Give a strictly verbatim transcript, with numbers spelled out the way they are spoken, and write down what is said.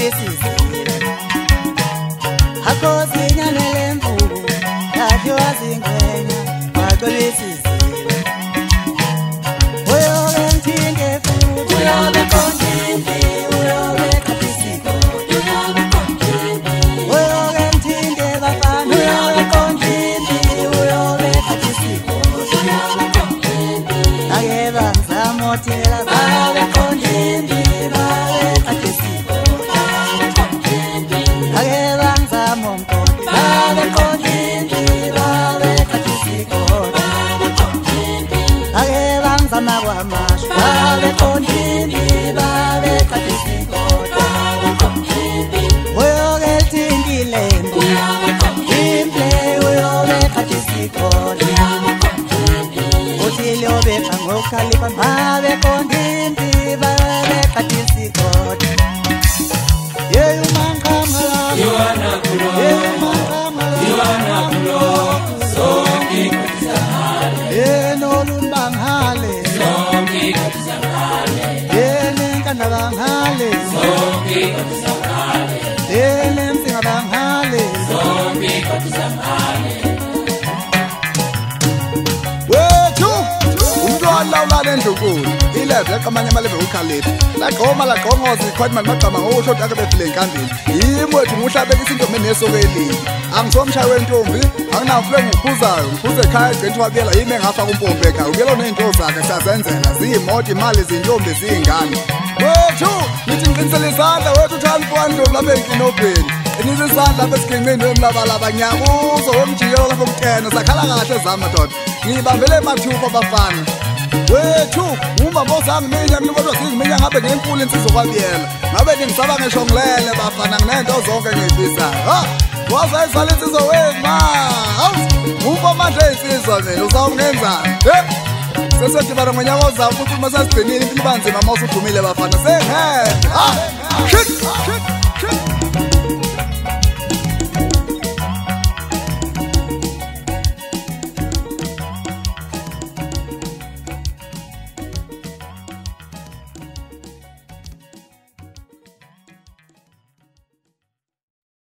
baxolisizile Hakosi nyanele mfuku Kathi wazingwenya baxolisizile Uyobe mthinde futhi Uyobe konjimbi Uyobe katisiko Uyobe konjimbi Uyobe mthinde bafana Uyobe konjimbi Uyobe katisiko Uyobe konjimbi Akeba ngizamotela babe konjimbi babe katisiko Akeba ngizamomkoti babe konjimbi babe katisiko Akeba ngizamakwamash babe konjimbi babe katisiko Uyobe tindile Imple uyobe katisiko Utiliobe kango kalipa babe konjimbi babe katisiko Yeyu mangamala Yuana kulo Yeyu mangamala Yuana kulo Songi katizangale Yeno lumbangale Songi katizangale Yene nkanda bangale Songi katizangale Yene msinga bangale Songi katizangale wethu umntwana lawulala endlukulu ileve yaqamanye amaleve ukhalifa lagqoma lagqongoza ikhwathi mani magama ngosho ake befile enkandini yimi wethu nguhlabekisa intombi enesoko elinye angisomshaye wentombi anginamfule ngiphuzayo ngiphuze ekhaya egcentshi wabuyela yimi engafaka umpompi ekhaya ubuyela ney'nto zakhe siyazenzela ziyimoto imali ziyintombi ziyingane wethu nithi ngiqinisele isandla wethu uthanifuwani ndlovu lapha enkinobheni enisa isandla lapha esiginqini wemlabalaba ngiyakuzo womjiyelo lapha omkeno sakhala kahle zami madoda ngiyibambele emathupha bafana wethu umama osangiminya mina kodwa singiminya ngabe ngenkulu insizwa kwabiyela ngabe ningisaba ngisho ngilele bafana nginento zonke ngiyifisayo ha wazayizala insizwa wenu ma hawu umva manje ey'nsizwa mina uzawungenzani he sesedibana ngonyaka ozayo futhi uma sasigcinile impilo ibanzima uma usudumile bafana sengeke ha